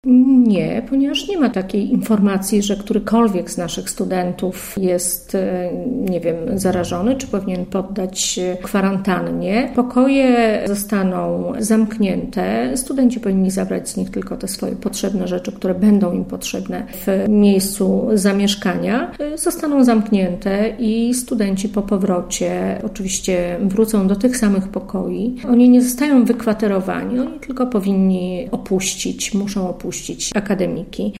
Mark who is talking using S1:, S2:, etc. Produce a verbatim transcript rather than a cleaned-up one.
S1: Nie, ponieważ nie ma takiej informacji, że którykolwiek z naszych studentów jest, nie wiem, zarażony, czy powinien poddać się kwarantannie. Pokoje zostaną zamknięte. Studenci powinni zabrać z nich tylko te swoje potrzebne rzeczy, które będą im potrzebne w miejscu zamieszkania. Zostaną zamknięte i studenci po powrocie oczywiście wrócą do tych samych pokoi. Oni nie zostają wykwaterowani, oni tylko powinni opuścić, muszą opuścić akademiki.